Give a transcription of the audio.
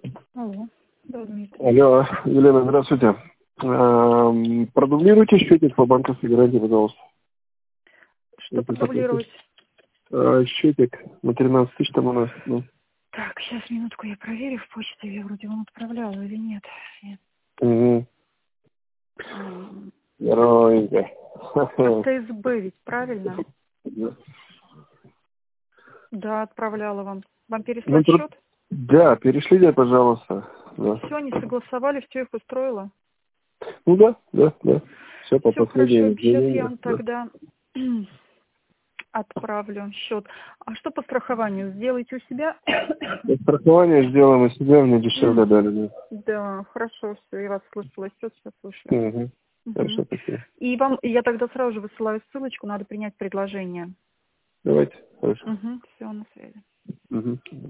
Алло, да, Дмитрий. Алло, Елена, здравствуйте. Продублируйте счетик по банковской гарантии, пожалуйста. Что продублировать? Счетик на 13 тысяч там у нас. Ну. Так, сейчас, минутку, я проверю в почте, я вроде вам отправляла или нет. Нет. Угу. Здоровенько. Это СБ ведь, правильно? Да. Да, отправляла вам. Вам переслать Ну, счет? да, перешлите, пожалуйста. Да. Все, они согласовали, все их устроило. Ну да. Все по Все хорошо, последним сейчас я изменениям. вам Да. тогда отправлю счет. А что по страхованию? Сделайте у себя? Страхование сделаем у себя, мне дешевле дали. Да, хорошо, все, я вас слышала, все слушаю. Угу. Хорошо, спасибо. И вам, я тогда сразу же высылаю ссылочку, надо принять предложение. Давайте, хорошо. Все, на связи. Угу.